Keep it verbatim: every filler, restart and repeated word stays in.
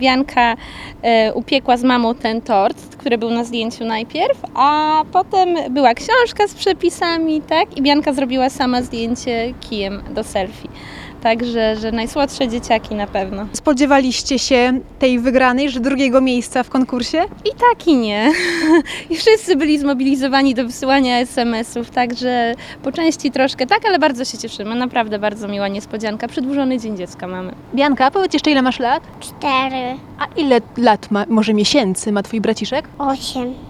Bianka e, upiekła z mamą ten tort, który był na zdjęciu najpierw, a potem była książka z przepisami, tak? I Bianka zrobiła sama zdjęcie kijem do selfie. Także, że najsłodsze dzieciaki na pewno. Spodziewaliście się tej wygranej, że drugiego miejsca w konkursie? I tak i nie. I wszyscy byli zmobilizowani do wysyłania es em esów, także po części troszkę tak, ale bardzo się cieszymy. Naprawdę bardzo miła niespodzianka. Przedłużony Dzień Dziecka mamy. Bianka, powiedz jeszcze, ile masz lat? Cztery, A ile lat ma, może miesięcy ma twój braciszek? osiem.